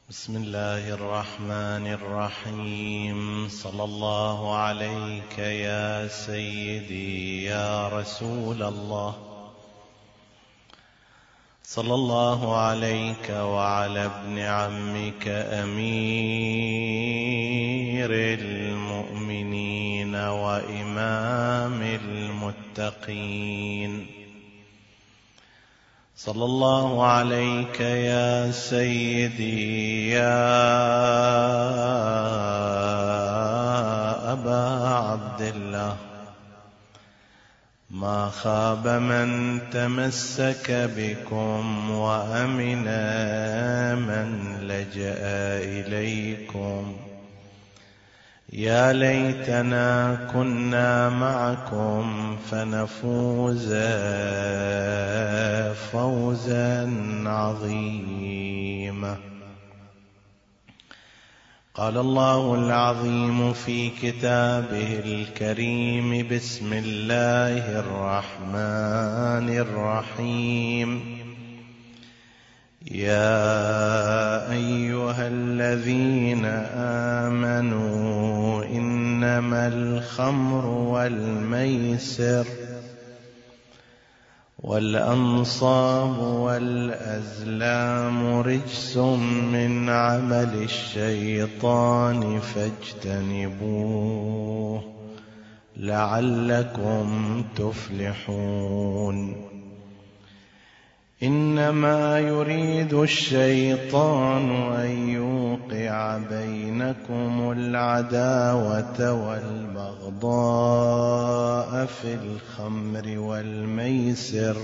بسم الله الرحمن الرحيم. صلى الله عليك يا سيدي يا رسول الله، صلى الله عليك وعلى ابن عمك أمير المؤمنين وإمام المتقين، صلى الله عليك يا سيدي يا أبا عبد الله. ما خاب من تمسك بكم وأمن من لجأ إليكم. يا ليتنا كنا معكم فنفوز فوزا عظيما. قال الله العظيم في كتابه الكريم: بسم الله الرحمن الرحيم. يا أيها الذين آمنوا إنما الخمر والميسر والأنصاب والأزلام رجس من عمل الشيطان فاجتنبوه لعلكم تفلحون. إنما يريد الشيطان أن يوقع بينكم العداوة والبغضاء في الخمر والميسر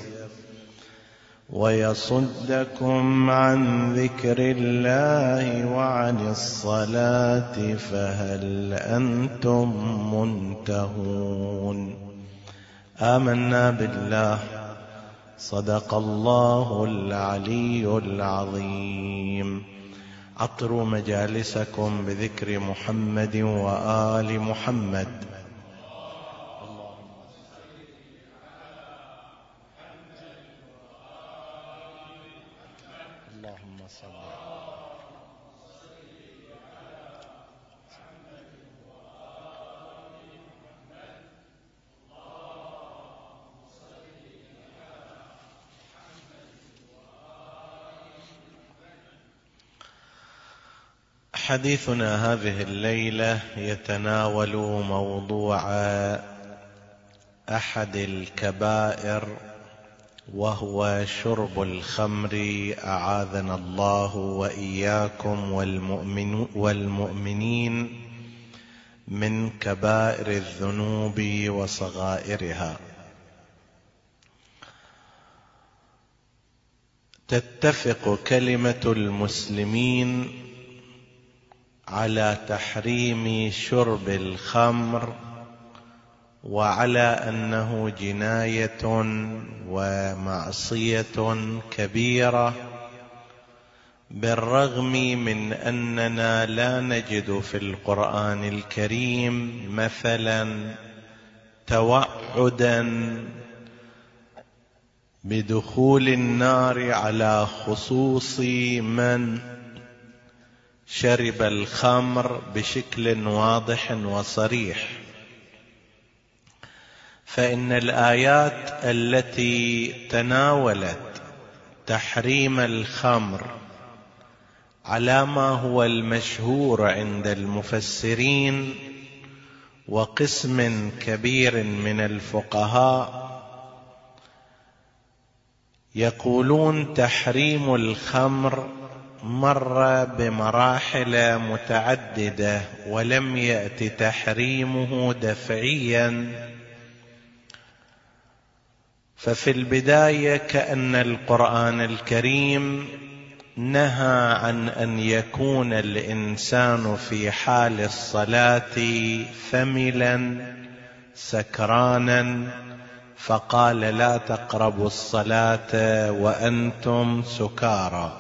ويصدكم عن ذكر الله وعن الصلاة فهل أنتم منتهون. آمنا بالله، صدق الله العلي العظيم. عطروا مجالسكم بذكر محمد وآل محمد. اللهم صل حديثنا هذه الليلة يتناول موضوع أحد الكبائر، وهو شرب الخمر، أعاذنا الله وإياكم والمؤمنين من كبائر الذنوب وصغائرها. تتفق كلمة المسلمين على تحريم شرب الخمر وعلى أنه جناية ومعصية كبيرة، بالرغم من أننا لا نجد في القرآن الكريم مثلا توعدا بدخول النار على خصوص من شرب الخمر بشكل واضح وصريح. فإن الآيات التي تناولت تحريم الخمر على ما هو المشهور عند المفسرين وقسم كبير من الفقهاء يقولون تحريم الخمر مر بمراحل متعددة ولم يأتي تحريمه دفعيا. ففي البداية كأن القرآن الكريم نهى عن أن يكون الإنسان في حال الصلاة ثملا سكرانا، فقال لا تقربوا الصلاة وأنتم سكارى.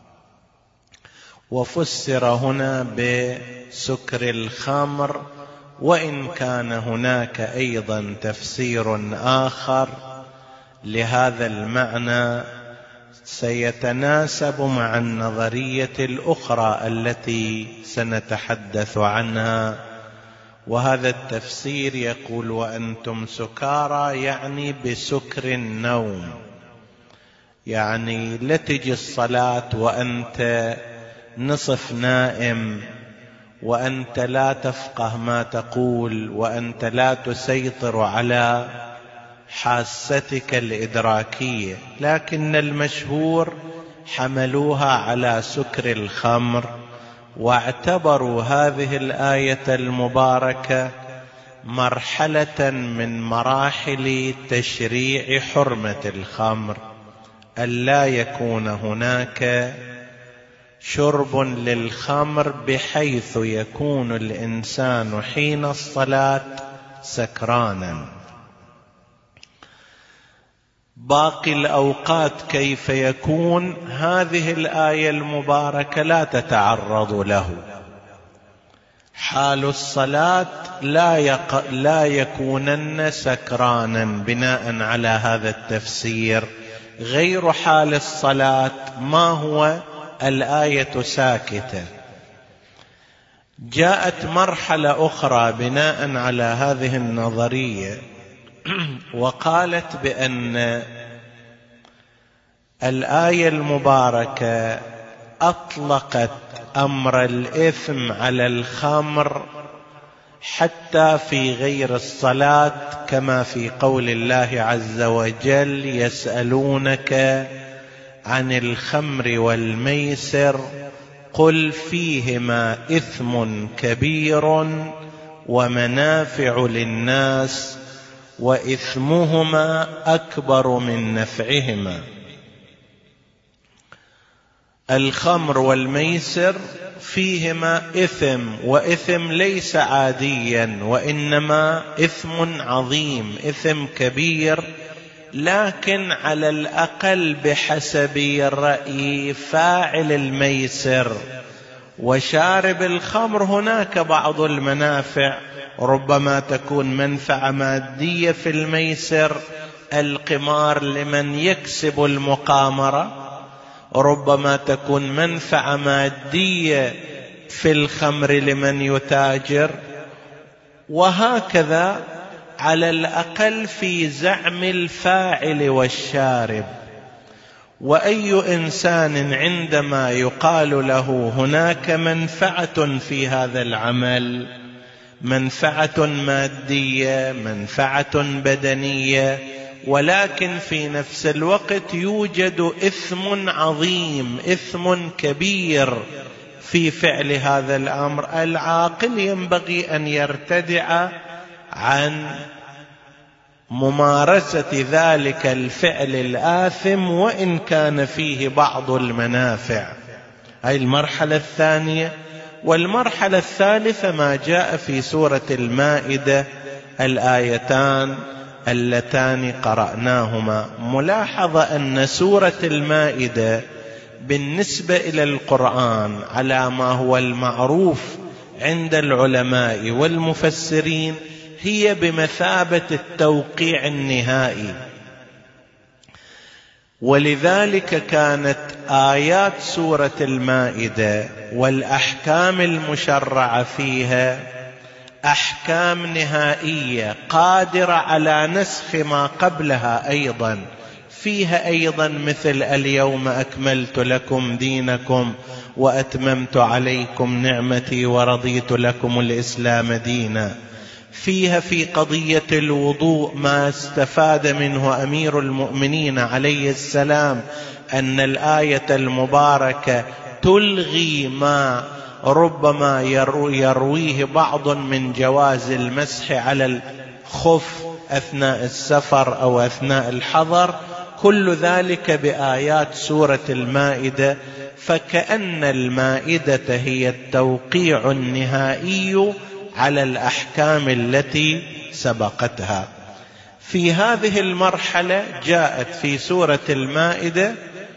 وفسر هنا بسكر الخمر، وإن كان هناك أيضا تفسير آخر لهذا المعنى سيتناسب مع النظرية الأخرى التي سنتحدث عنها، وهذا التفسير يقول وأنتم سكارى، يعني بسكر النوم، يعني لا تجي الصلاة وأنت نصف نائم، وأنت لا تفقه ما تقول، وأنت لا تسيطر على حاستك الإدراكية. لكن المشهور حملوها على سكر الخمر، واعتبروا هذه الآية المباركة مرحلة من مراحل تشريع حرمة الخمر، ألا يكون هناك شرب للخمر بحيث يكون الإنسان حين الصلاة سكرانا. باقي الأوقات كيف يكون؟ هذه الآية المباركة لا تتعرض له. حال الصلاة لا يكونن سكرانا بناء على هذا التفسير. غير حال الصلاة ما هو؟ الآية ساكتة. جاءت مرحلة أخرى بناء على هذه النظرية، وقالت بأن الآية المباركة أطلقت أمر الإثم على الخمر حتى في غير الصلاة، كما في قول الله عز وجل يسألونك عن الخمر والميسر قل فيهما إثم كبير ومنافع للناس وإثمهما أكبر من نفعهما. الخمر والميسر فيهما إثم، وإثم ليس عاديا، وإنما إثم عظيم، إثم كبير. لكن على الأقل بحسب الرأي فاعل الميسر وشارب الخمر هناك بعض المنافع، ربما تكون منفعة مادية في الميسر، القمار لمن يكسب المقامرة، ربما تكون منفعة مادية في الخمر لمن يتاجر، وهكذا على الأقل في زعم الفاعل والشارب. وأي إنسان عندما يقال له هناك منفعة في هذا العمل، منفعة مادية، منفعة بدنية، ولكن في نفس الوقت يوجد إثم عظيم، إثم كبير في فعل هذا الأمر، العاقل ينبغي أن يرتدع عن ممارسة ذلك الفعل الآثم وإن كان فيه بعض المنافع. هذه المرحلة الثانية. والمرحلة الثالثة ما جاء في سورة المائدة، الآيتان اللتان قرأناهما. ملاحظة أن سورة المائدة بالنسبة إلى القرآن على ما هو المعروف عند العلماء والمفسرين هي بمثابة التوقيع النهائي، ولذلك كانت آيات سورة المائدة والأحكام المشرعة فيها أحكام نهائية قادرة على نسخ ما قبلها. أيضا فيها أيضا مثل اليوم أكملت لكم دينكم وأتممت عليكم نعمتي ورضيت لكم الإسلام دينا. فيها في قضية الوضوء ما استفاد منه أمير المؤمنين عليه السلام، أن الآية المباركة تلغي ما ربما يرويه بعض من جواز المسح على الخف أثناء السفر أو أثناء الحضر، كل ذلك بآيات سورة المائدة. فكأن المائدة هي التوقيع النهائي على الأحكام التي سبقتها. في هذه المرحلة جاءت في سورة المائدة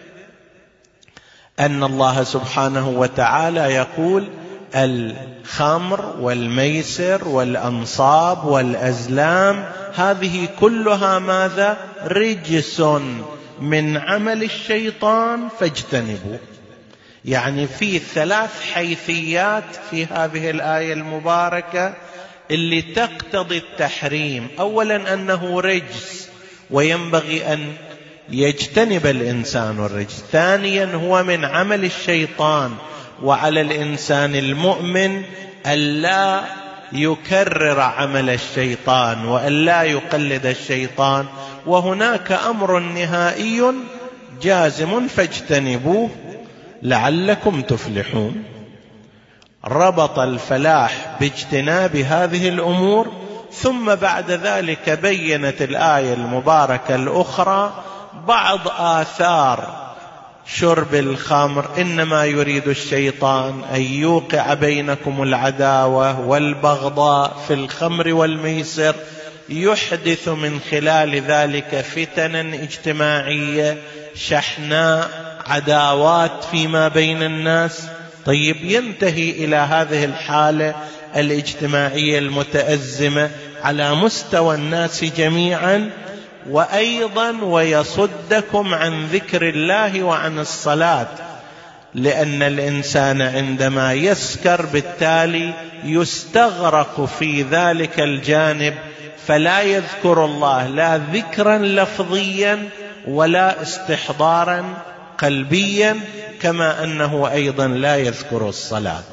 أن الله سبحانه وتعالى يقول الخمر والميسر والأنصاب والأزلام هذه كلها ماذا؟ رجس من عمل الشيطان فاجتنبوه. يعني في 3 حيثيات في هذه الآية المباركة اللي تقتضي التحريم. أولا أنه رجس وينبغي أن يجتنب الإنسان الرجس. ثانيا هو من عمل الشيطان، وعلى الإنسان المؤمن ألا يكرر عمل الشيطان وألا يقلد الشيطان. وهناك أمر نهائي جازم فاجتنبوه لعلكم تفلحون. ربط الفلاح باجتناب هذه الأمور، ثم بعد ذلك بينت الآية المباركة الأخرى بعض آثار شرب الخمر. إنما يريد الشيطان أن يوقع بينكم العداوة والبغضاء في الخمر والميسر، يحدث من خلال ذلك فتنا اجتماعية شحناء، عداوات فيما بين الناس. طيب، ينتهي إلى هذه الحالة الاجتماعية المتأزمة على مستوى الناس جميعا، وأيضا ويصدكم عن ذكر الله وعن الصلاة، لأن الإنسان عندما يسكر بالتالي يستغرق في ذلك الجانب، فلا يذكر الله لا ذكرا لفظيا ولا استحضارا قلبيا، كما أنه أيضا لا يذكر الصلاة.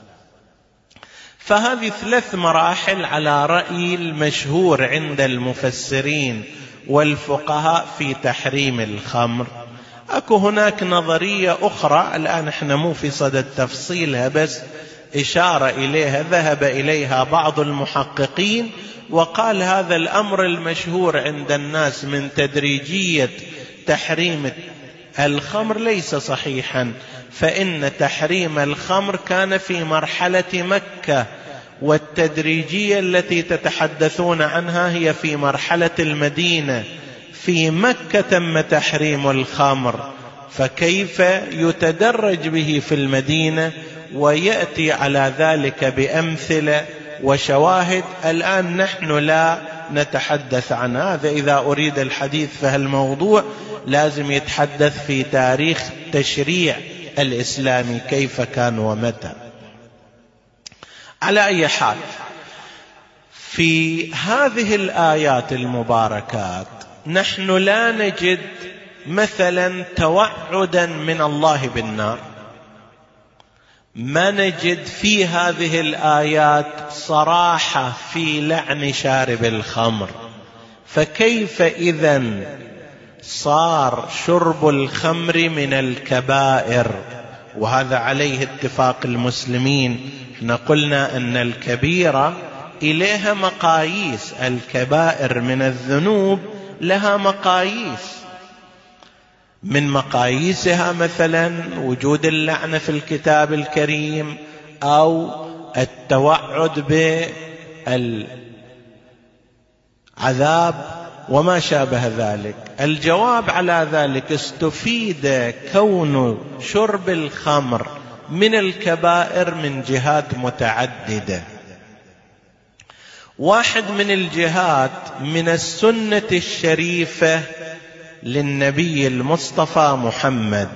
فهذه 3 مراحل على رأي المشهور عند المفسرين والفقهاء في تحريم الخمر. أكو هناك نظرية أخرى الآن احنا مو في صدد تفصيلها، بس إشارة إليها ذهب إليها بعض المحققين، وقال هذا الأمر المشهور عند الناس من تدريجية تحريم الخمر ليس صحيحا، فإن تحريم الخمر كان في مرحلة مكة، والتدريجية التي تتحدثون عنها هي في مرحلة المدينة. في مكة تم تحريم الخمر، فكيف يتدرج به في المدينة ويأتي على ذلك بأمثلة وشواهد؟ الآن نحن لا نتحدث عن هذا. إذا أريد الحديث في هالموضوع لازم يتحدث في تاريخ التشريع الإسلامي كيف كان ومتى. على أي حال، في هذه الآيات المباركات نحن لا نجد مثلا توعدا من الله بالنار، ما نجد في هذه الآيات صراحة في لعن شارب الخمر. فكيف إذن صار شرب الخمر من الكبائر؟ وهذا عليه اتفاق المسلمين. احنا قلنا أن الكبيرة إليها مقاييس، الكبائر من الذنوب لها مقاييس، من مقاييسها مثلا وجود اللعنة في الكتاب الكريم أو التوعد بالعذاب وما شابه ذلك. الجواب على ذلك استفيد كون شرب الخمر من الكبائر من جهات متعددة. واحد من الجهات من السنة الشريفة للنبي المصطفى محمد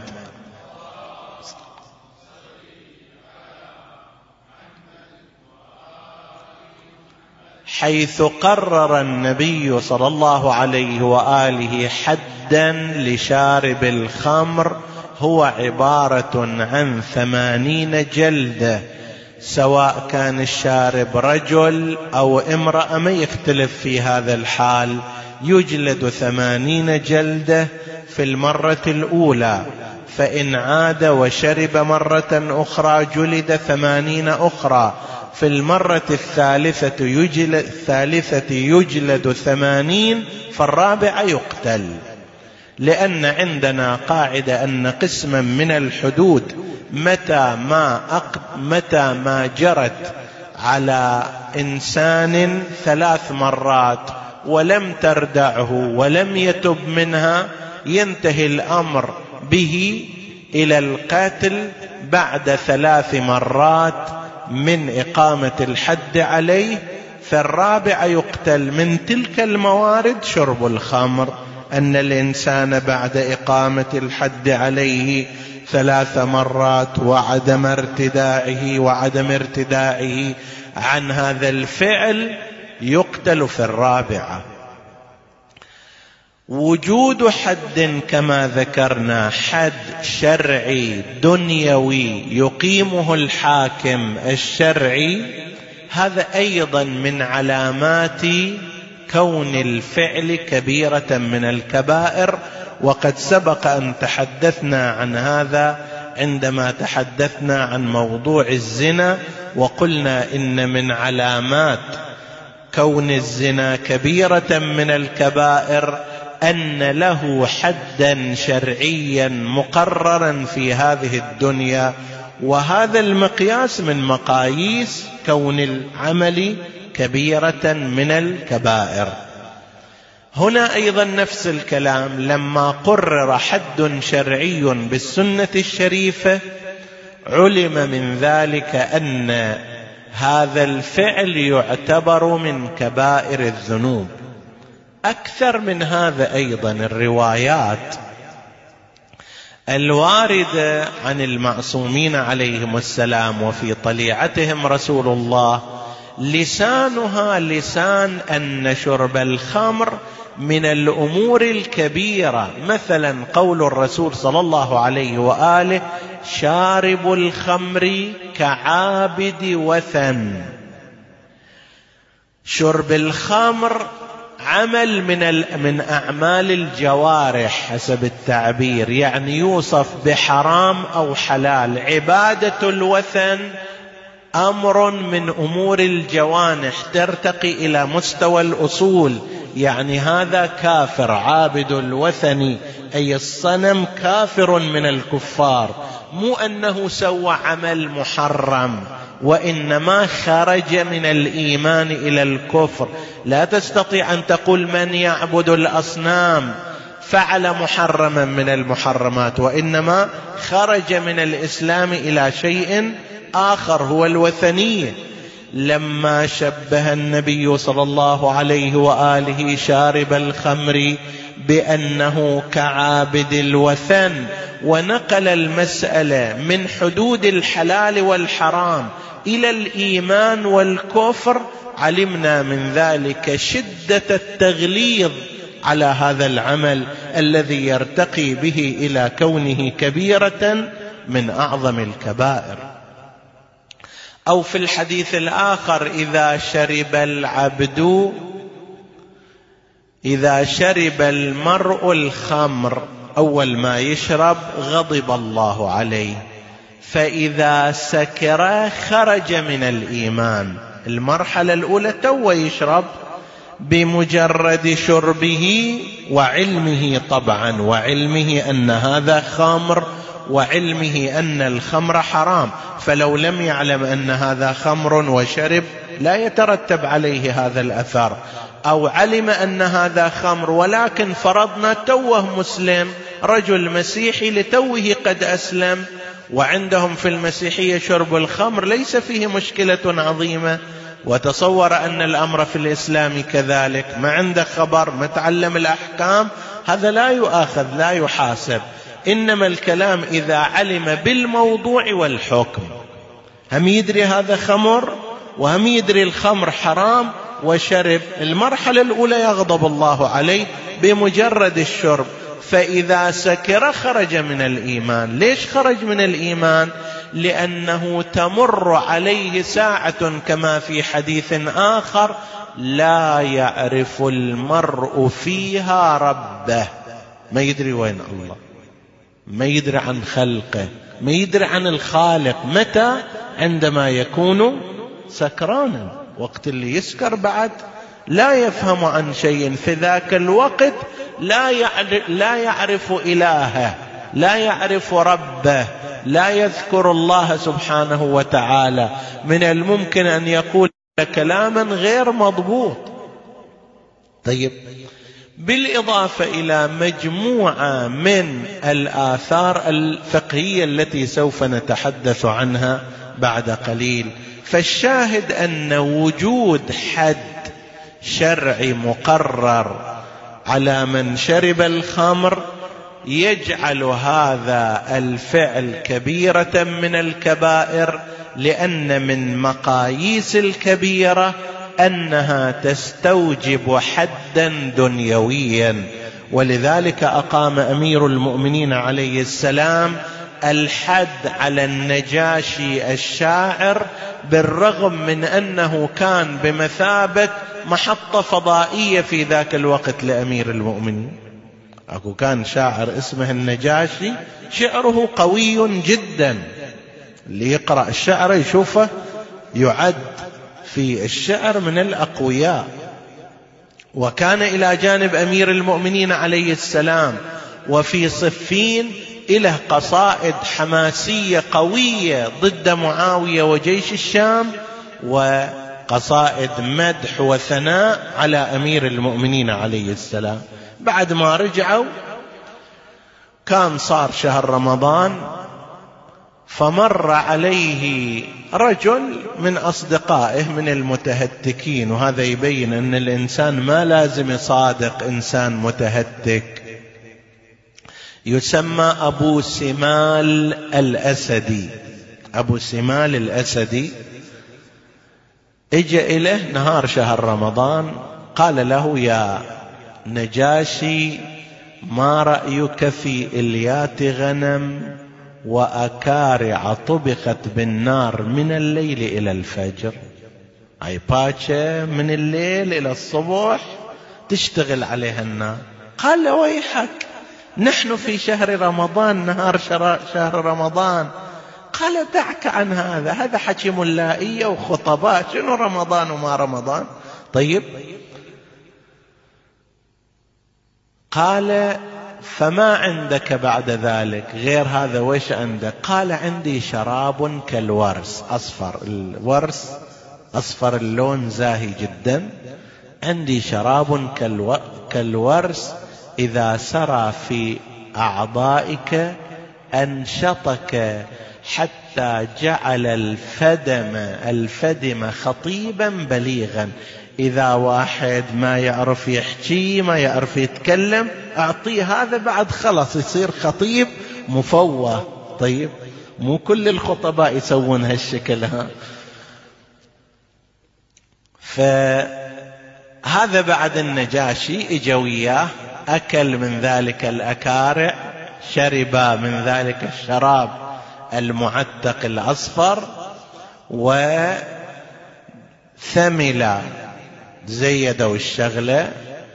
حيث قرر النبي صلى الله عليه وآله حدا لشارب الخمر هو عبارة عن 80 جلدة، سواء كان الشارب رجل أو امرأة ما يختلف في هذا الحال، يجلد 80 جلدة في المرة الأولى، فإن عاد وشرب مرة أخرى جلد 80 أخرى، في المرة الثالثة يجلد 80، فالرابع يقتل. لأن عندنا قاعدة أن قسما من الحدود متى ما جرت على إنسان 3 مرات ولم تردعه ولم يتب منها ينتهي الأمر به إلى القتل بعد 3 مرات من إقامة الحد عليه، فالرابع يقتل. من تلك الموارد شرب الخمر أن الإنسان بعد إقامة الحد عليه 3 مرات وعدم ارتداعه عن هذا الفعل يقتل في 4. وجود حد كما ذكرنا، حد شرعي دنيوي يقيمه الحاكم الشرعي، هذا أيضا من علامات كون الفعل كبيرة من الكبائر، وقد سبق أن تحدثنا عن هذا عندما تحدثنا عن موضوع الزنا، وقلنا إن من علامات كون الزنا كبيرة من الكبائر أن له حدا شرعيا مقررا في هذه الدنيا، وهذا المقياس من مقاييس كون العمل كبيرة من الكبائر. هنا أيضا نفس الكلام، لما قرر حد شرعي بالسنة الشريفة علم من ذلك أن هذا الفعل يعتبر من كبائر الذنوب. أكثر من هذا أيضا الروايات الواردة عن المعصومين عليهم السلام وفي طليعتهم رسول الله لسانها لسان أن شرب الخمر من الأمور الكبيرة. مثلا قول الرسول صلى الله عليه وآله: شارب الخمر كعابد وثن. شرب الخمر عمل من أعمال الجوارح حسب التعبير، يعني يوصف بحرام أو حلال. عبادة الوثن أمر من أمور الجوانح ترتقي إلى مستوى الأصول، يعني هذا كافر. عابد الوثن أي الصنم كافر من الكفار، مو أنه سوى عمل محرم، وإنما خرج من الإيمان إلى الكفر. لا تستطيع أن تقول من يعبد الأصنام فعل محرما من المحرمات، وإنما خرج من الإسلام إلى شيء آخر هو الوثنية. لما شبه النبي صلى الله عليه وآله شارب الخمر بأنه كعابد الوثن، ونقل المسألة من حدود الحلال والحرام إلى الإيمان والكفر، علمنا من ذلك شدة التغليظ على هذا العمل الذي يرتقي به إلى كونه كبيرة من أعظم الكبائر. أو في الحديث الآخر: إذا شرب المرء الخمر أول ما يشرب غضب الله عليه، فإذا سكر خرج من الإيمان. المرحلة الأولى تو يشرب، بمجرد شربه وعلمه طبعا، وعلمه أن هذا خمر، وعلمه أن الخمر حرام، فلو لم يعلم أن هذا خمر وشرب لا يترتب عليه هذا الأثر. أو علم أن هذا خمر ولكن فرضنا توه مسلم، رجل مسيحي لتوه قد أسلم، وعندهم في المسيحية شرب الخمر ليس فيه مشكلة عظيمة، وتصور أن الأمر في الإسلام كذلك، ما عنده خبر، ما تعلم الأحكام، هذا لا يؤاخذ لا يحاسب. إنما الكلام إذا علم بالموضوع والحكم، هم يدري هذا خمر وهم يدري الخمر حرام وشرب، المرحلة الأولى يغضب الله عليه بمجرد الشرب. فإذا سكر خرج من الإيمان. ليش خرج من الإيمان؟ لأنه تمر عليه ساعة كما في حديث آخر: لا يعرف المرء فيها ربه، ما يدري وين الله، ما يدري عن خلقه، ما يدري عن الخالق. متى؟ عندما يكون سكرانا. وقت اللي يسكر بعد لا يفهم عن شيء، في ذاك الوقت لا يعرف إلهه، لا يعرف ربه، لا يذكر الله سبحانه وتعالى. من الممكن أن يقول كلاما غير مضبوط. طيب، بالإضافة إلى مجموعة من الآثار الفقهية التي سوف نتحدث عنها بعد قليل، فالشاهد أن وجود حد شرعي مقرر على من شرب الخمر يجعل هذا الفعل كبيرة من الكبائر، لأن من مقاييس الكبيرة أنها تستوجب حدا دنيويا. ولذلك أقام أمير المؤمنين عليه السلام الحد على النجاشي الشاعر، بالرغم من أنه كان بمثابة محطة فضائية في ذاك الوقت لأمير المؤمنين. أكو كان شاعر اسمه النجاشي، شعره قوي جدا، اللي يقرأ الشعر يشوفه يعد في الشعر من الأقوياء، وكان إلى جانب أمير المؤمنين عليه السلام. وفي صفين إله قصائد حماسية قوية ضد معاوية وجيش الشام، وقصائد مدح وثناء على أمير المؤمنين عليه السلام. بعد ما رجعوا كان صار شهر رمضان، فمر عليه رجل من أصدقائه من المتهتكين، وهذا يبين أن الإنسان ما لازم يصادق إنسان متهتك، يسمى أبو سمال الأسدي. أبو سمال الأسدي اجى إليه نهار شهر رمضان، قال له: يا نجاشي، ما رأيك في إليات غنم وأكارع طبخت بالنار من الليل إلى الفجر؟ أي باتشة من الليل إلى الصبح تشتغل عليها النار. قال له: ويحك، نحن في شهر رمضان، نهار شهر رمضان. قال: دعك عن هذا حكي ملائية وخطباء، شنو رمضان وما رمضان؟ طيب. قال: فما عندك بعد ذلك غير هذا؟ وش عندك؟ قال: عندي شراب كالورس، أصفر، الورس أصفر اللون زاهي جدا، عندي شراب كالورس إذا سرى في أعضائك أنشطك حتى جعل الفدم خطيبا بليغا. إذا واحد ما يعرف يحكي ما يعرف يتكلم أعطيه هذا، بعد خلص يصير خطيب مفوه. طيب، مو كل الخطباء يسوون هالشكل. فهذا بعد النجاشي اجا وياه، أكل من ذلك الأكارع، شرب من ذلك الشراب المعتق الأصفر، وثمل، زيدوا الشغلة.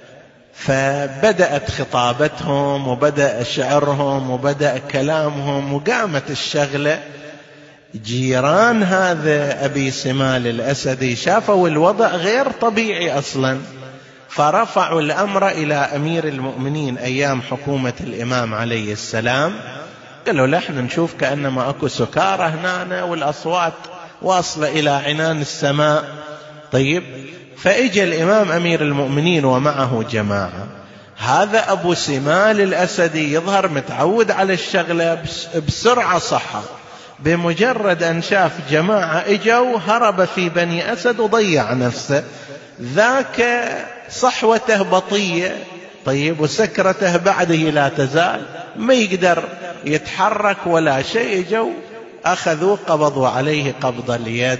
فبدأت خطابتهم وبدأ شعرهم وبدأ كلامهم وقامت الشغلة. جيران هذا أبي سمال الأسدي شافوا الوضع غير طبيعي أصلا، فرفعوا الأمر إلى أمير المؤمنين أيام حكومة الإمام عليه السلام. قالوا له: احنا نشوف كأنما أكو سكارى هنا والأصوات واصلة إلى عنان السماء. طيب، فإجى الإمام أمير المؤمنين ومعه جماعة. هذا أبو سمال الأسدي يظهر متعود على الشغلة، بسرعة صحة، بمجرد أن شاف جماعة إجوا هرب في بني أسد وضيع نفسه. ذاك صحوته بطيئة، طيب، وسكرته بعده لا تزال، ما يقدر يتحرك ولا شيء. جو أخذوا قبضوا عليه قبض اليد،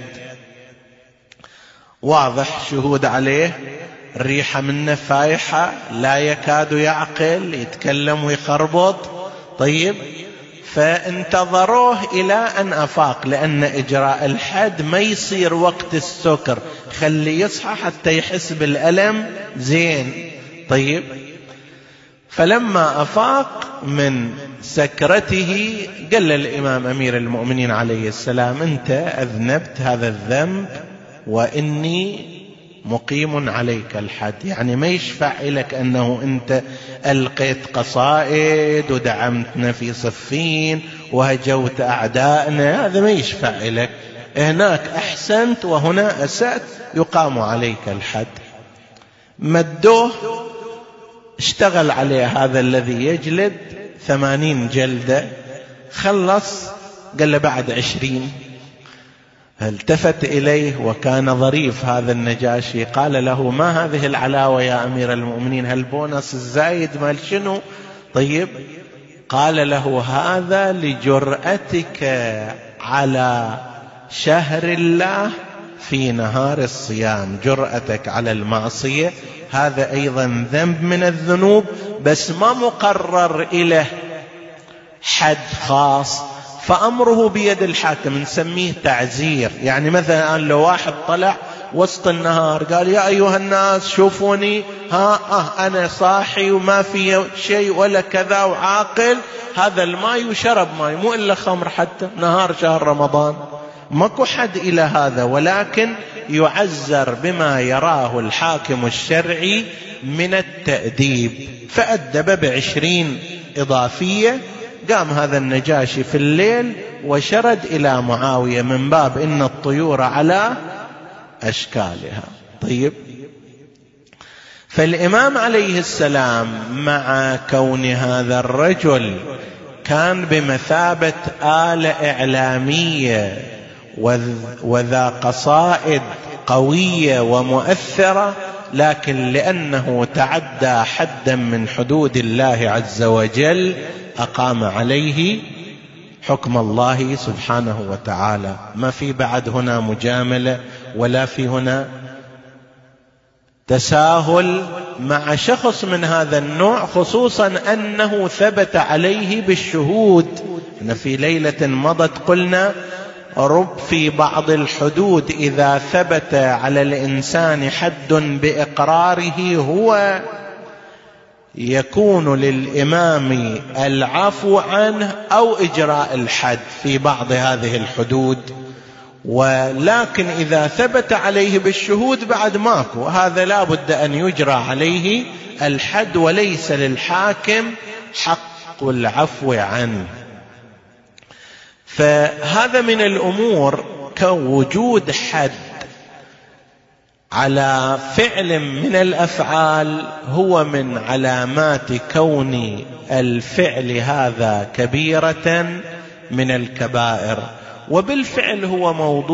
واضح شهود عليه، الريحة منه فايحة، لا يكاد يعقل، يتكلم ويخربط. طيب، فانتظروه إلى أن أفاق، لأن إجراء الحد ما يصير وقت السكر، خلي يصحى حتى يحس بالألم زين. طيب، فلما أفاق من سكرته قال للإمام أمير المؤمنين عليه السلام: أنت أذنبت هذا الذنب وإني مقيم عليك الحد. يعني ما يشفع لك أنه أنت ألقيت قصائد ودعمتنا في صفين وهجوت أعدائنا، هذا ما يشفع لك. هناك أحسنت وهنا أسأت، يقام عليك الحد. مدوه، اشتغل عليه هذا الذي يجلد 80 جلدة، خلص، قال له: بعد 20. فالتفت إليه وكان ظريف هذا النجاشي، قال له: ما هذه العلاوة يا أمير المؤمنين؟ هالبونص الزايد مال شنو؟ طيب، قال له: هذا لجرأتك على شهر الله في نهار الصيام، جرأتك على المعصية، هذا أيضا ذنب من الذنوب، بس ما مقرر إليه حد خاص، فأمره بيد الحاكم، نسميه تعزير. يعني مثلا لو واحد طلع وسط النهار قال: يا أيها الناس شوفوني، أنا صاحي وما في شيء ولا كذا وعاقل، هذا الماء يشرب ماء، مو إلا خمر، حتى نهار شهر رمضان ماكو حد إلى هذا، ولكن يعزر بما يراه الحاكم الشرعي من التأديب. فأدب ب20 إضافية. قام هذا النجاشي في الليل وشرد إلى معاوية من باب إن الطيور على أشكالها. طيب، فالإمام عليه السلام مع كون هذا الرجل كان بمثابة آلة إعلامية وذا قصائد قوية ومؤثرة، لكن لأنه تعدى حدا من حدود الله عز وجل أقام عليه حكم الله سبحانه وتعالى. ما في بعد هنا مجاملة ولا في هنا تساهل مع شخص من هذا النوع، خصوصا أنه ثبت عليه بالشهود. إن في ليلة مضت قلنا رب في بعض الحدود إذا ثبت على الإنسان حد بإقراره هو يكون للإمام العفو عنه أو إجراء الحد في بعض هذه الحدود، ولكن إذا ثبت عليه بالشهود بعد ماكو، هذا لا بد أن يجرى عليه الحد، وليس للحاكم حق العفو عنه. فهذا من الأمور، كوجود حد على فعل من الأفعال هو من علامات كون الفعل هذا كبيرة من الكبائر. وبالفعل هو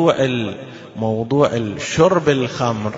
موضوع الشرب الخمر،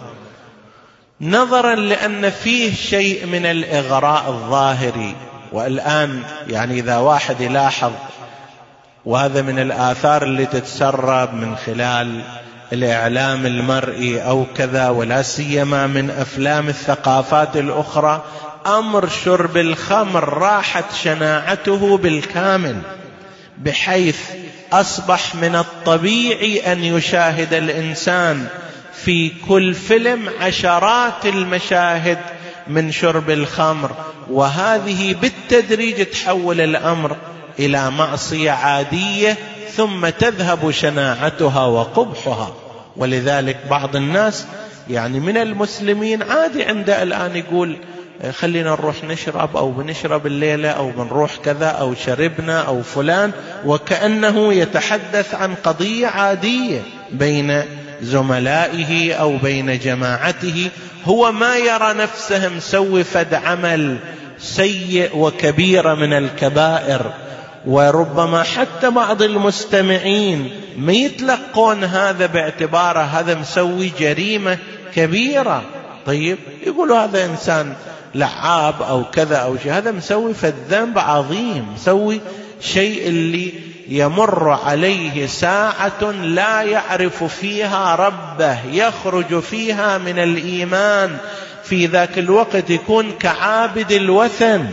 نظرا لأن فيه شيء من الإغراء الظاهري. والآن يعني إذا واحد يلاحظ، وهذا من الآثار اللي تتسرب من خلال الإعلام المرئي أو كذا، ولا سيما من أفلام الثقافات الأخرى، أمر شرب الخمر راحت شناعته بالكامل، بحيث أصبح من الطبيعي أن يشاهد الإنسان في كل فيلم عشرات المشاهد من شرب الخمر، وهذه بالتدريج تحول الأمر إلى معصية عادية، ثم تذهب شناعتها وقبحها. ولذلك بعض الناس يعني من المسلمين عادي عنده الآن يقول: خلينا نروح نشرب، أو بنشرب الليلة، أو بنروح كذا، أو شربنا، أو فلان، وكأنه يتحدث عن قضية عادية بين زملائه أو بين جماعته. هو ما يرى نفسه مسوي فد عمل سيء وكبيرة من الكبائر، وربما حتى بعض المستمعين ما يتلقون هذا باعتباره هذا مسوي جريمة كبيرة. طيب، يقولوا هذا إنسان لعاب أو كذا أو شيء، هذا مسوي فالذنب عظيم، مسوي شيء اللي يمر عليه ساعة لا يعرف فيها ربه، يخرج فيها من الإيمان، في ذاك الوقت يكون كعابد الوثن.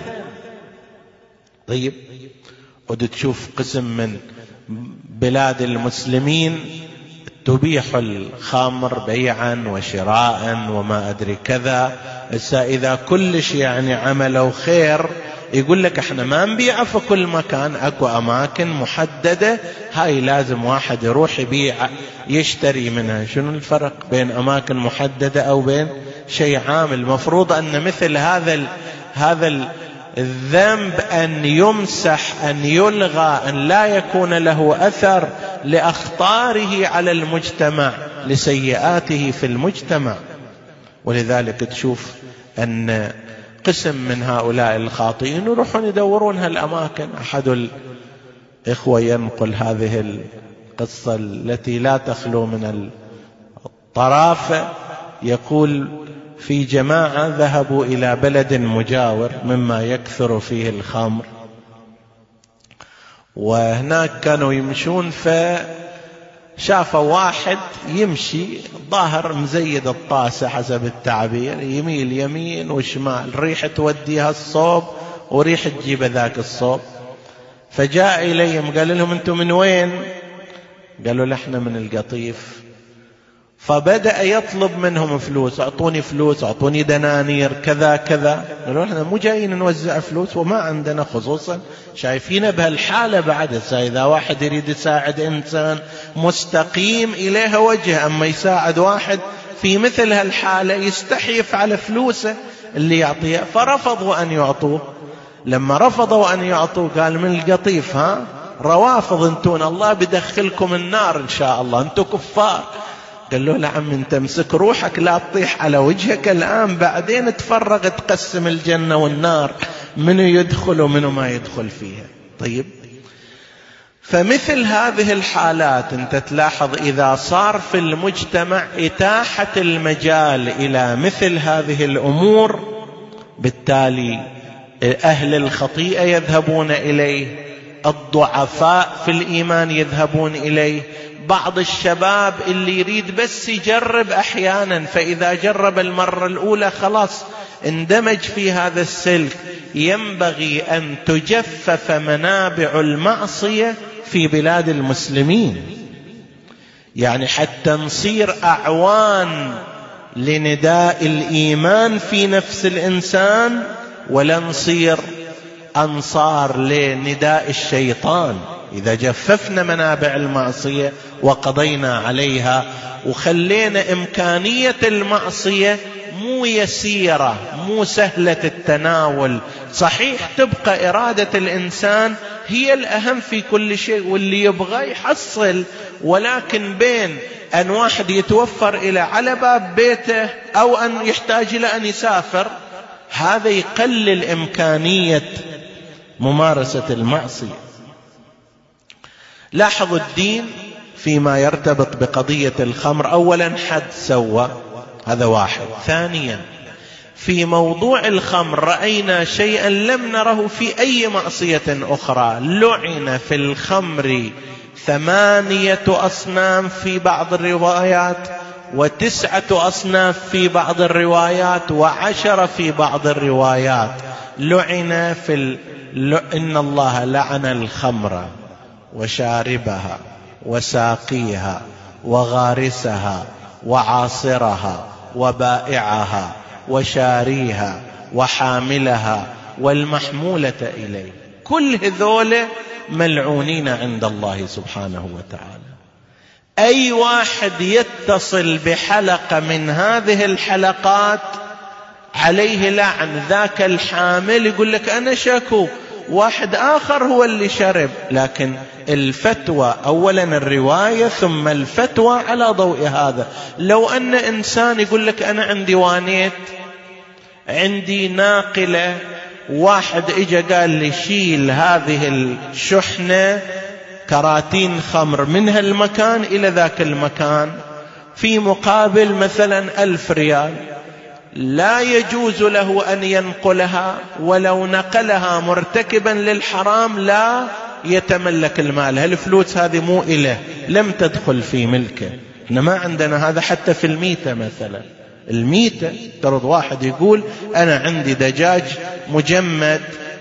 طيب، وتشوف قسم من بلاد المسلمين تبيح الخمر بيعا وشراء وما أدري كذا. إذا كل شيء يعني عملوا خير يقول لك احنا ما نبيع في كل مكان، اكو اماكن محددة هاي لازم واحد يروح يبيع يشتري منها. شنو الفرق بين اماكن محددة او بين شيء عام؟ المفروض ان مثل هذا الذنب ان يمسح، ان يلغى، ان لا يكون له اثر لاخطاره على المجتمع، لسيئاته في المجتمع. ولذلك تشوف ان قسم من هؤلاء الخاطئين يروحون يدورون هالأماكن. أحد الإخوة ينقل هذه القصة التي لا تخلو من الطرافة. يقول في جماعة ذهبوا إلى بلد مجاور مما يكثر فيه الخمر، وهناك كانوا يمشون فشافوا واحد يمشي ظاهر مزيد الطاسة حسب التعبير، يميل يمين وشمال، ريحة توديها الصوب وريحة تجيب ذاك الصوب. فجاء إليهم قال لهم أنتم من وين؟ قالوا لحنا من القطيف. فبدأ يطلب منهم فلوس، أعطوني فلوس، أعطوني دنانير كذا كذا. قالوا احنا مو جايين نوزع فلوس وما عندنا، خصوصا شايفين بهالحالة بعد. إذا واحد يريد يساعد إنسان مستقيم إليه وجه، أما يساعد واحد في مثل هالحالة يستحيف على فلوسه اللي يعطيها. فرفضوا أن يعطوه. لما رفضوا أن يعطوه قال من القطيف، ها روافض انتون، الله بدخلكم النار إن شاء الله، انتو كفار. قال له نعم، انت امسك روحك لا تطيح على وجهك الآن، بعدين تفرغ تقسم الجنة والنار، منو يدخل ومنو ما يدخل فيها. طيب، فمثل هذه الحالات انت تلاحظ إذا صار في المجتمع إتاحة المجال إلى مثل هذه الأمور، بالتالي أهل الخطيئة يذهبون إليه، الضعفاء في الإيمان يذهبون إليه، بعض الشباب اللي يريد بس يجرب أحيانا، فإذا جرب المرة الأولى خلاص اندمج في هذا السلك. ينبغي أن تجفف منابع المعصية في بلاد المسلمين، يعني حتى نصير أعوان لنداء الإيمان في نفس الإنسان، ولا نصير أنصار لنداء الشيطان. إذا جففنا منابع المعصية وقضينا عليها وخلينا إمكانية المعصية مو يسيرة، مو سهلة التناول، صحيح تبقى إرادة الإنسان هي الأهم في كل شيء، واللي يبغى يحصل، ولكن بين أن واحد يتوفر إلى على باب بيته أو أن يحتاج إلى أن يسافر، هذا يقلل إمكانية ممارسة المعصية. لاحظوا الدين فيما يرتبط بقضية الخمر، أولا حد سوى، هذا واحد. ثانيا في موضوع الخمر رأينا شيئا لم نره في أي معصية أخرى. لعن في الخمر 8 أصناف في بعض الروايات، و9 أصناف في بعض الروايات، و10 في بعض الروايات. لعن إن الله لعن الخمر وشاربها وساقيها وغارسها وعاصرها وبائعها وشاريها وحاملها والمحمولة إليه. كل هذول ملعونين عند الله سبحانه وتعالى. أي واحد يتصل بحلقة من هذه الحلقات عليه لعن. ذاك الحامل يقول لك أنا شكو، واحد آخر هو اللي شرب. لكن الفتوى أولا الرواية ثم الفتوى على ضوء هذا. لو أن إنسان يقول لك أنا عندي وانيت، عندي ناقلة، واحد إجا قال لي شيل هذه الشحنة كراتين خمر من هالمكان إلى ذاك المكان في مقابل مثلا 1000 ريال، لا يجوز له أن ينقلها، ولو نقلها مرتكبا للحرام لا يتملك المال. هالفلوس هذه مو إله، لم تدخل في ملكه. احنا ما عندنا هذا حتى في الميتة مثلا. الميتة ترض واحد يقول أنا عندي دجاج مجمد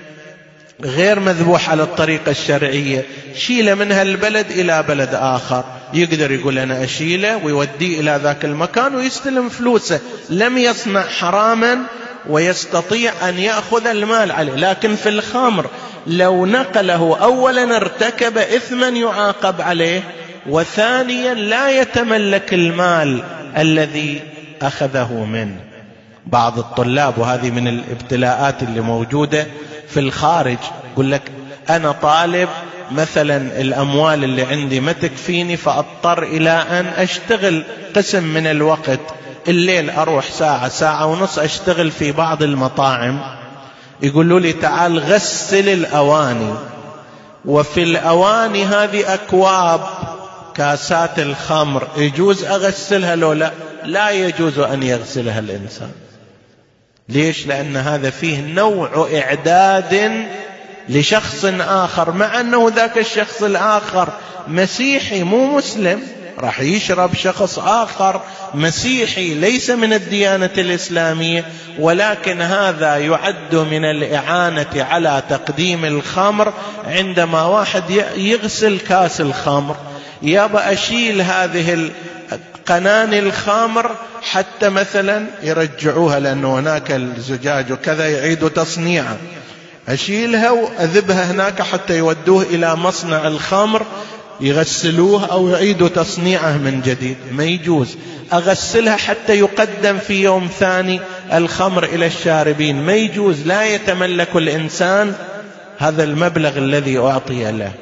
غير مذبوح على الطريقة الشرعية، شيله من هالبلد إلى بلد آخر، يقدر يقول أنا أشيله ويوديه إلى ذاك المكان ويستلم فلوسه، لم يصنع حراما ويستطيع أن يأخذ المال عليه. لكن في الخمر لو نقله أولا ارتكب إثما يعاقب عليه، وثانيا لا يتملك المال الذي أخذه منه. بعض الطلاب، وهذه من الابتلاءات اللي موجودة في الخارج، يقول لك أنا طالب مثلا الأموال اللي عندي ما تكفيني، فأضطر إلى أن أشتغل قسم من الوقت، الليل أروح ساعة ونص أشتغل في بعض المطاعم. يقولوا لي تعال غسل الأواني، وفي الأواني هذه أكواب كاسات الخمر يجوز أغسلها لو لا؟ لا يجوز أن يغسلها الإنسان. ليش؟ لأن هذا فيه نوع إعداد لشخص آخر، مع أنه ذاك الشخص الآخر مسيحي مو مسلم، راح يشرب شخص آخر مسيحي ليس من الديانة الإسلامية، ولكن هذا يعد من الإعانة على تقديم الخمر. عندما واحد يغسل كاس الخمر، يبقى أشيل هذه قنان الخمر حتى مثلا يرجعوها، لأنه هناك الزجاج وكذا يعيدوا تصنيعها، أشيلها وأذبها هناك حتى يودوه إلى مصنع الخمر يغسلوه أو يعيدوا تصنيعه من جديد. ما يجوز. أغسلها حتى يقدم في يوم ثاني الخمر إلى الشاربين، ما يجوز. لا يتملك الإنسان هذا المبلغ الذي أعطي له.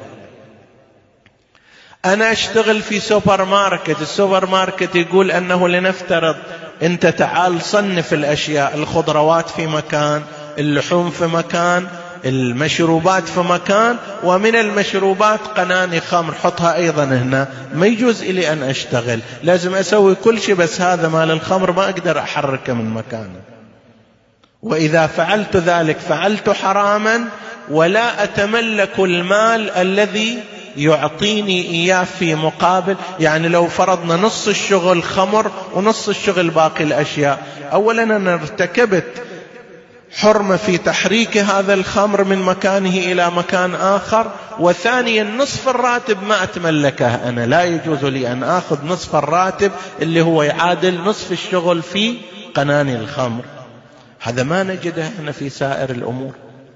أنا أشتغل في سوبر ماركت، السوبر ماركت يقول أنه لنفترض أنت تعال صنف الأشياء، الخضروات في مكان، اللحوم في مكان، المشروبات في مكان، ومن المشروبات قناني خمر حطها أيضا هنا. ما يجوز إلي أن أشتغل، لازم أسوي كل شيء، بس هذا مال الخمر ما أقدر أحركه من مكانه. وإذا فعلت ذلك فعلت حراما، ولا أتملك المال الذي يعطيني إياه في مقابل. يعني لو فرضنا نص الشغل خمر ونص الشغل باقي الأشياء، أولا أنا ارتكبت حرمة في تحريك هذا الخمر من مكانه إلى مكان آخر، وثانيا نصف الراتب ما أتملكه أنا، لا يجوز لي أن أخذ نصف الراتب اللي هو يعادل نصف الشغل في قنان الخمر. هذا ما نجده هنا في سائر الأمور.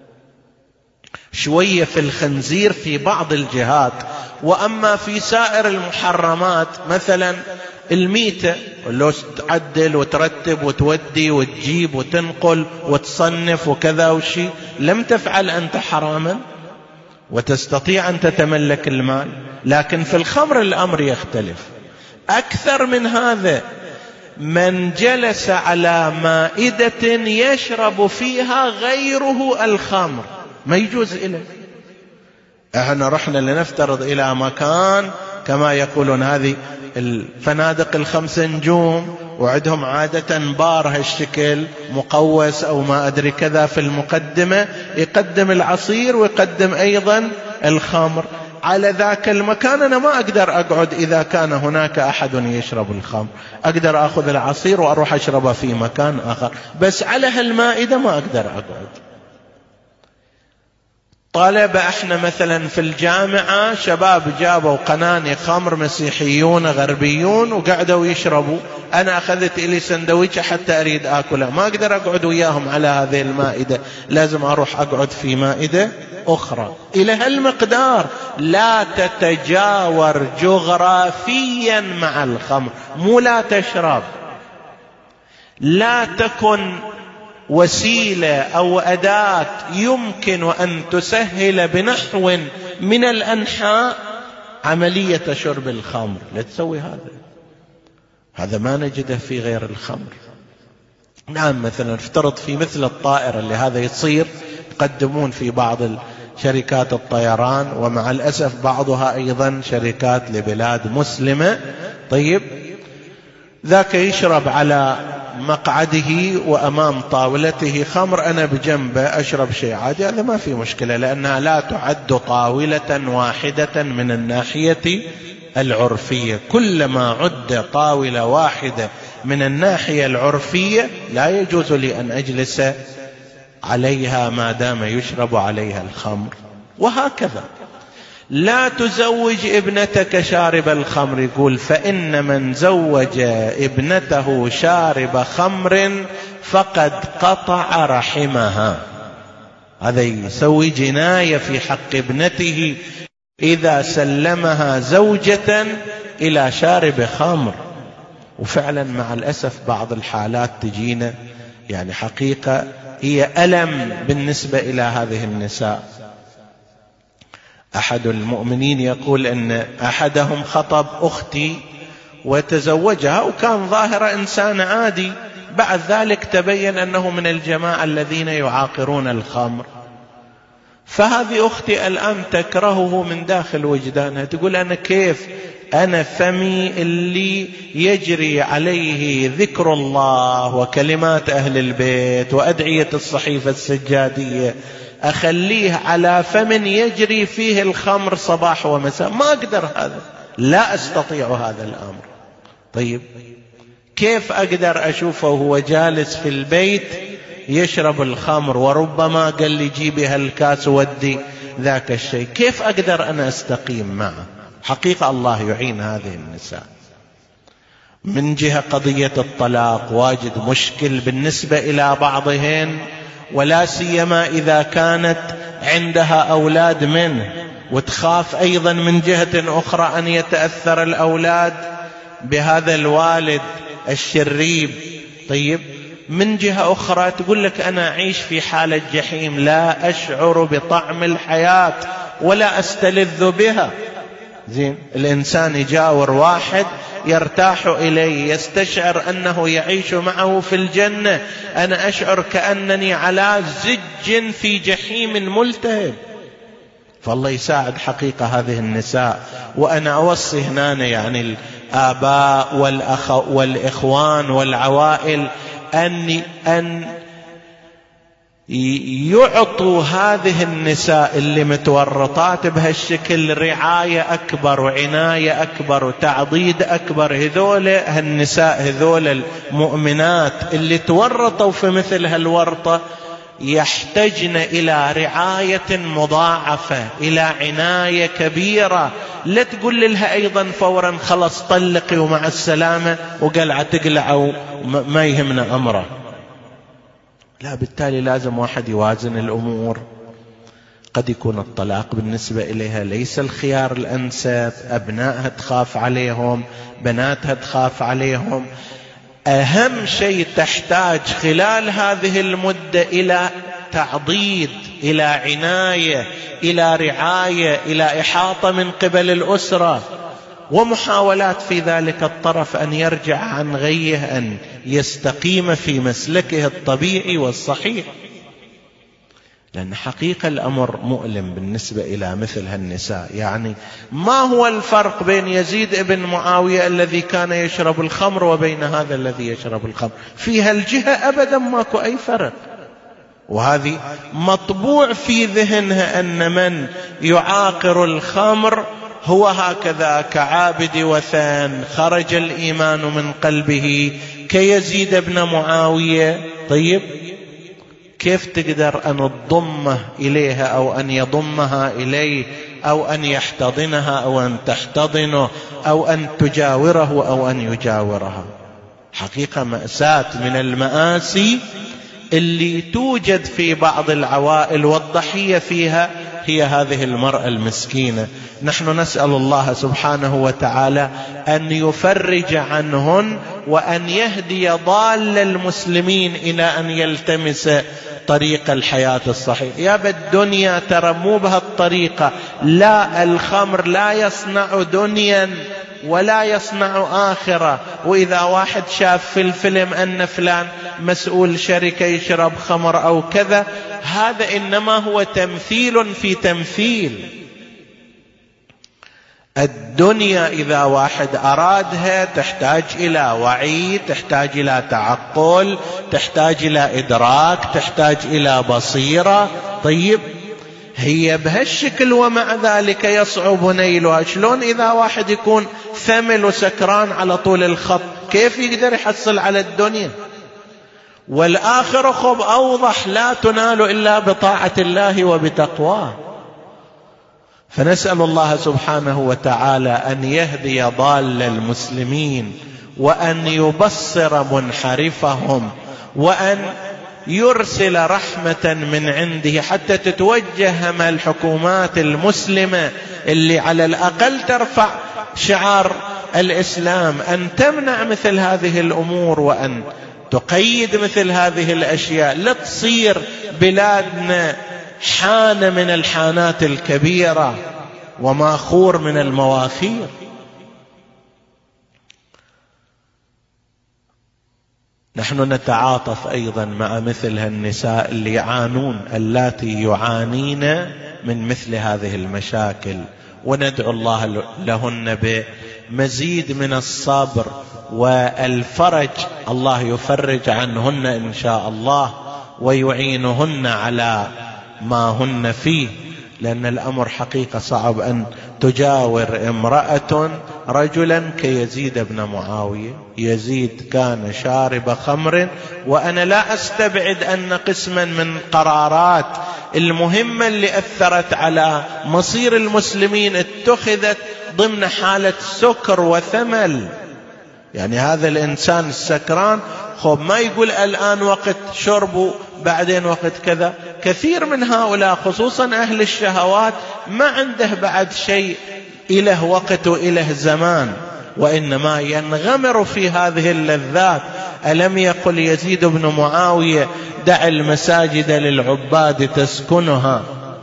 شوية في الخنزير في بعض الجهات، وأما في سائر المحرمات مثلا الميتة، لو تعدل وترتب وتودي وتجيب وتنقل وتصنف وكذا وشي، لم تفعل أنت حراما وتستطيع أن تتملك المال. لكن في الخمر الأمر يختلف. أكثر من هذا، من جلس على مائدة يشرب فيها غيره الخمر ما يجوز إليه. احنا رحنا لنفترض إلى مكان كما يقولون هذه الفنادق ال5 نجوم، وعندهم عادة بار هالشكل مقوس أو ما أدري كذا، في المقدمة يقدم العصير ويقدم أيضا الخمر. على ذاك المكان أنا ما أقدر أقعد إذا كان هناك أحد يشرب الخمر، أقدر أخذ العصير وأروح أشربه في مكان آخر، بس على هالمائدة ما أقدر أقعد. طلب احنا مثلا في الجامعة شباب جابوا قناني خمر، مسيحيون غربيون، وقعدوا يشربوا، انا اخذت الي سندويشة حتى اريد اكلها، ما اقدر اقعد وياهم على هذه المائدة، لازم اروح اقعد في مائدة اخرى. الى هالمقدار لا تتجاور جغرافيا مع الخمر، مو لا تشرب، لا تكن وسيلة أو أداة يمكن أن تسهل بنحو من الأنحاء عملية شرب الخمر، لا تسوي هذا ما نجده في غير الخمر. نعم، مثلا افترض في مثل الطائرة اللي هذا يصير، يقدمون في بعض شركات الطيران، ومع الأسف بعضها أيضا شركات لبلاد مسلمة. طيب، ذاك يشرب على مقعده وأمام طاولته خمر، أنا بجنبه أشرب شيء عادي، هذا ما في مشكلة، لأنها لا تعد طاولة واحدة من الناحية العرفية. كلما عد طاولة واحدة من الناحية العرفية لا يجوز لي أن أجلس عليها ما دام يشرب عليها الخمر. وهكذا لا تزوج ابنتك شارب الخمر، يقول فإن من زوج ابنته شارب خمر فقد قطع رحمها. هذا يسوي جناية في حق ابنته إذا سلمها زوجة إلى شارب خمر. وفعلا مع الأسف بعض الحالات تجينا يعني حقيقة هي ألم بالنسبة إلى هذه النساء. أحد المؤمنين يقول أن أحدهم خطب أختي وتزوجها، وكان ظاهر إنسان عادي، بعد ذلك تبين أنه من الجماعة الذين يعاقرون الخمر، فهذه أختي الآن تكرهه من داخل وجدانها، تقول أنا كيف أنا فمي اللي يجري عليه ذكر الله وكلمات أهل البيت وأدعية الصحيفة السجادية أخليه على فم يجري فيه الخمر صباح ومساء؟ ما أقدر، هذا لا أستطيع هذا الأمر. طيب كيف أقدر أشوفه وهو جالس في البيت يشرب الخمر وربما قال لي جيبي هالكاس ودي ذاك الشيء؟ كيف أقدر أنا أستقيم معه؟ حقيقة الله يعين هذه النساء. من جهة قضية الطلاق واجد مشكل بالنسبة إلى بعضهن، ولا سيما إذا كانت عندها أولاد منه، وتخاف أيضا من جهة أخرى أن يتأثر الأولاد بهذا الوالد الشريب. طيب من جهة أخرى تقول لك أنا أعيش في حالة جحيم، لا أشعر بطعم الحياة ولا أستلذ بها. زين، الإنسان يجاور واحد يرتاح إليه، يستشعر أنه يعيش معه في الجنة، أنا أشعر كأنني على زج في جحيم ملتهب. فالله يساعد حقيقة هذه النساء. وأنا أوصي هنا يعني الآباء والإخوان والعوائل أن يعطوا هذه النساء اللي متورطات بهالشكل رعاية أكبر وعناية أكبر وتعضيد أكبر. هالنساء هذول المؤمنات اللي تورطوا في مثل هالورطة يحتاجن إلى رعاية مضاعفة، إلى عناية كبيرة. لا تقول لها أيضا فورا خلص طلقي ومع السلامة وقلعة تقلع وما يهمنا أمره. لا، بالتالي لازم واحد يوازن الأمور. قد يكون الطلاق بالنسبة إليها ليس الخيار الأنسب، أبنائها تخاف عليهم، بناتها تخاف عليهم. أهم شيء تحتاج خلال هذه المدة إلى تعضيد، إلى عناية، إلى رعاية، إلى إحاطة من قبل الأسرة، ومحاولات في ذلك الطرف أن يرجع عن غيه، أن يستقيم في مسلكه الطبيعي والصحيح. لأن حقيقة الأمر مؤلم بالنسبة إلى مثل هالنساء. يعني ما هو الفرق بين يزيد ابن معاوية الذي كان يشرب الخمر وبين هذا الذي يشرب الخمر؟ في هالجهة أبدا ماكو أي فرق. وهذه مطبوع في ذهنها أن من يعاقر الخمر هو هكذا كعابد وثن، خرج الإيمان من قلبه كيزيد ابن معاوية. طيب كيف تقدر أن تضمه إليها أو أن يضمها إليه أو أن يحتضنها أو أن تحتضنه أو أن تجاوره أو أن يجاورها؟ حقيقة مأساة من المآسي اللي توجد في بعض العوائل، والضحية فيها هي هذه المرأة المسكينة. نحن نسأل الله سبحانه وتعالى أن يفرج عنهن وأن يهدي ضال المسلمين إلى أن يلتمس طريق الحياة الصحيح. يا بالدنيا ترى مو بهالطريقة. لا، الخمر لا يصنع دنيا ولا يصنع آخرة. وإذا واحد شاف في الفيلم أن فلان مسؤول شركة يشرب خمر أو كذا، هذا إنما هو تمثيل في تمثيل. الدنيا إذا واحد أرادها تحتاج إلى وعي، تحتاج إلى تعقل، تحتاج إلى إدراك، تحتاج إلى بصيرة. طيب هي بهالشكل ومع ذلك يصعب نيلها. شلون إذا واحد يكون ثمل وسكران على طول الخط كيف يقدر يحصل على الدنيا؟ والآخرة خب أوضح، لا تنال إلا بطاعة الله وبتقواه. فنسأل الله سبحانه وتعالى أن يهدي ضال المسلمين وأن يبصر منحرفهم وأن يرسل رحمة من عنده حتى تتوجه مع الحكومات المسلمة اللي على الأقل ترفع شعار الإسلام، أن تمنع مثل هذه الأمور وأن تقيد مثل هذه الأشياء. لا تصير بلادنا حانة من الحانات الكبيرة وماخور من المواخير. نحن نتعاطف أيضا مع مثل هالنساء اللي يعانون، اللاتي يعانين من مثل هذه المشاكل، وندعو الله لهن بمزيد من الصبر والفرج. الله يفرج عنهن إن شاء الله ويعينهن على ما هن فيه، لأن الأمر حقيقة صعب أن تجاور امرأة رجلا كيزيد بن معاوية. يزيد كان شارب خمر، وأنا لا أستبعد أن قسما من قرارات المهمة اللي أثرت على مصير المسلمين اتخذت ضمن حالة سكر وثمل. يعني هذا الإنسان السكران ما يقول الآن وقت شربه بعدين وقت كذا. كثير من هؤلاء خصوصا أهل الشهوات ما عنده بعد شيء إله وقت وإله زمان، وإنما ينغمر في هذه اللذات. ألم يقل يزيد بن معاوية: دع المساجد للعباد تسكنها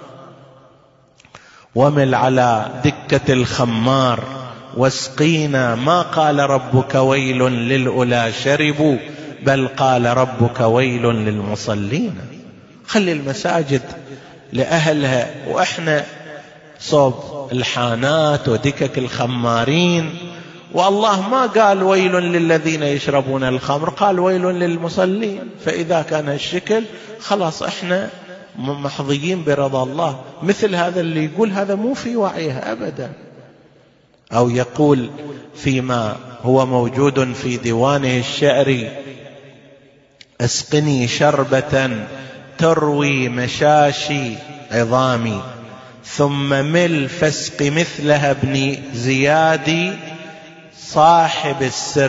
ومل على دكة الخمار واسقينا. ما قال ربك ويل للأولى شربوا، بل قال ربك ويل للمصلين. خلي المساجد لأهلها، وإحنا صوب الحانات ودكك الخمارين. والله ما قال ويل للذين يشربون الخمر، قال ويل للمصلين. فإذا كان الشكل خلاص إحنا محظيين برضا الله. مثل هذا اللي يقول هذا مو في وعيه أبدا، أو يقول فيما هو موجود في ديوانه الشعري: اسقني شربة تروي مشاشي عظامي، ثم مل فاسق مثلها ابن زياد، صاحب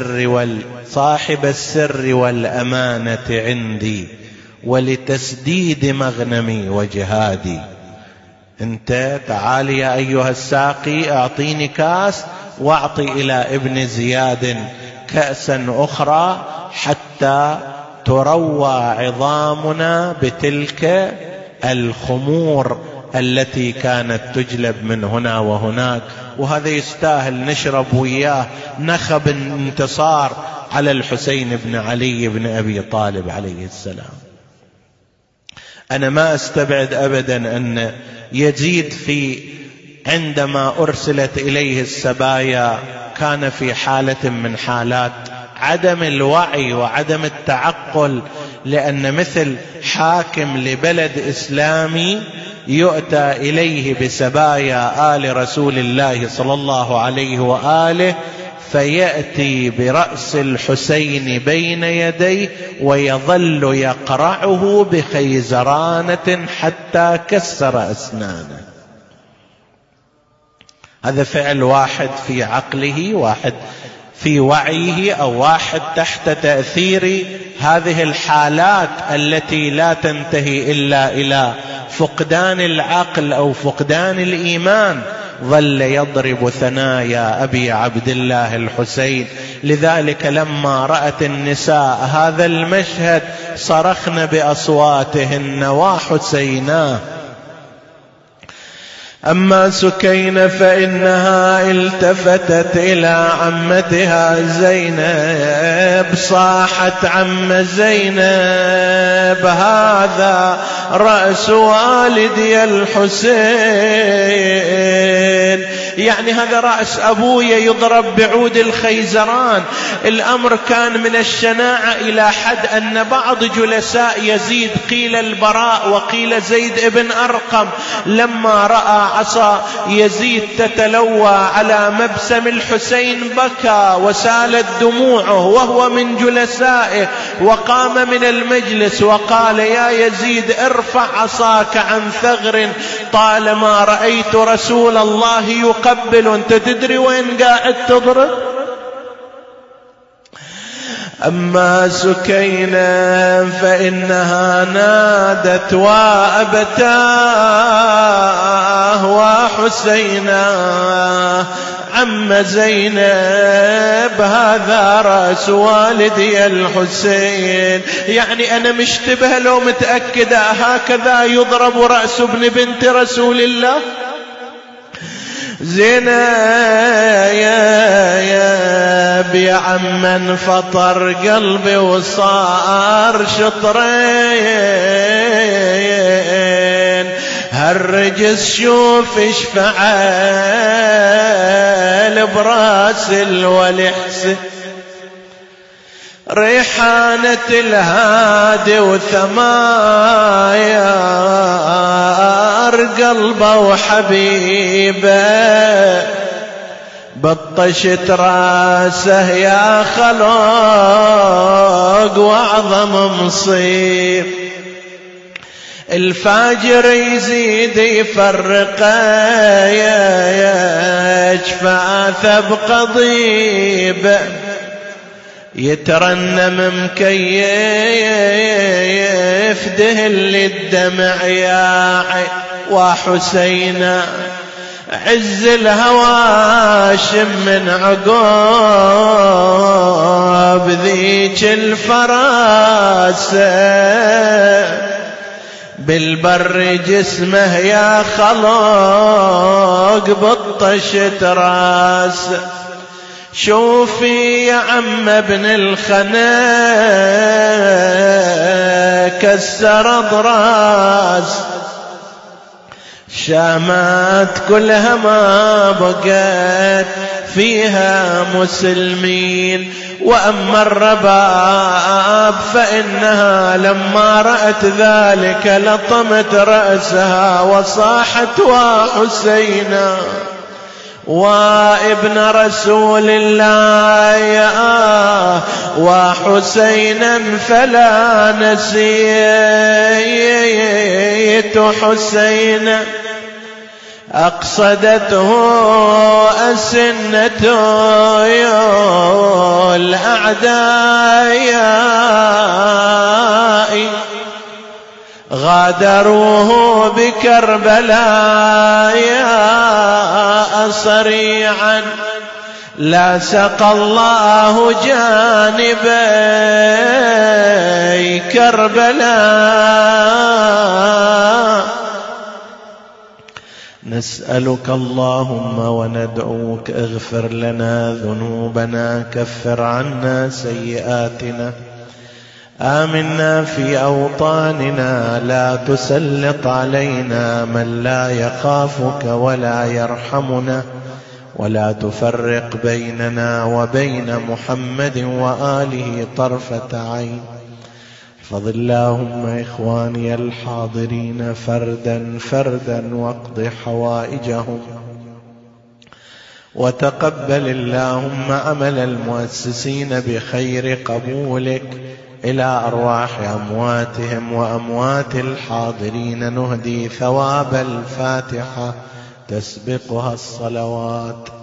السر والأمانة عندي، ولتسديد مغنمي وجهادي. انت تعالي يا أيها الساقي اعطيني كاس، واعطي إلى ابن زياد كأسا أخرى، حتى تروى عظامنا بتلك الخمور التي كانت تجلب من هنا وهناك. وهذا يستاهل نشرب وياه نخب انتصار على الحسين بن علي بن أبي طالب عليه السلام. أنا ما أستبعد أبدا أن يزيد عندما أرسلت إليه السبايا كان في حالة من حالات عدم الوعي وعدم التعقل، لأن مثل حاكم لبلد إسلامي يؤتى إليه بسبايا آل رسول الله صلى الله عليه وآله، فيأتي برأس الحسين بين يديه ويظل يقرعه بخيزرانة حتى كسر أسنانه. هذا فعل واحد في عقله، واحد في وعيه، أو واحد تحت تأثير هذه الحالات التي لا تنتهي إلا إلى فقدان العقل أو فقدان الإيمان، ظل يضرب ثنايا أبي عبد الله الحسين. لذلك لما رأت النساء هذا المشهد صرخن بأصواتهن: وحسينا. أما سكينة فإنها التفتت إلى عمتها زينب، صاحت: عم زينب، هذا رأس والدي الحسين. يعني هذا رأس أبويا يضرب بعود الخيزران. الأمر كان من الشناعة إلى حد أن بعض جلساء يزيد، قيل البراء وقيل زيد ابن أرقم، لما رأى عصا يزيد تتلوى على مبسم الحسين بكى وسالت دموعه وهو من جلسائه، وقام من المجلس وقال: يا يزيد ارفع عصاك عن ثغر، طالما رأيت رسول الله يقبل، انت تدري وين قاعد تضرب؟ أما سكينة فإنها نادت: وأبتاه وحسينا، عم زينب، هذا رأس والدي الحسين. يعني أنا مشتبه لو متأكدة هكذا يضرب رأس ابن بنت رسول الله؟ زينب يا عمن فطر قلبي وصار شطرين، هالرجس شوف ايش فعل براس الولي حسين، ريحانة الهادي وثماير قلبه وحبيبه، بطشت راسه يا خلوق واعظم مصيب، الفاجر يزيد يفرقه جفاثه بقضيبه، يترنم مكيف دهل الدمع يا وحسينا، عز الهواشم من عقوب ذيك الفراسة، بالبر جسمه يا خلوق بطشت راسه، شوفي يا عم ابن الخنا كسر ضراس، شامات كلها ما بقت فيها مسلمين، وأما الرباب فإنها لما رأت ذلك لطمت رأسها وصاحت وحسينا وابن رسول الله يا وحسينا فلا نسيت حسينا، أقصدته أسنة الأعداء، غادروه بكربلاء صريعا، لا سقى الله جانبي كربلاء. نسألك اللهم وندعوك اغفر لنا ذنوبنا، كفر عنا سيئاتنا، آمنا في أوطاننا، لا تسلط علينا من لا يخافك ولا يرحمنا، ولا تفرق بيننا وبين محمد وآله طرفة عين. احفظ اللهم إخواني الحاضرين فردا فردا واقض حوائجهم، وتقبل اللهم عمل المؤسسين بخير قبولك إلى أرواح أمواتهم وأموات الحاضرين، نهدي ثواب الفاتحة تسبقها الصلوات.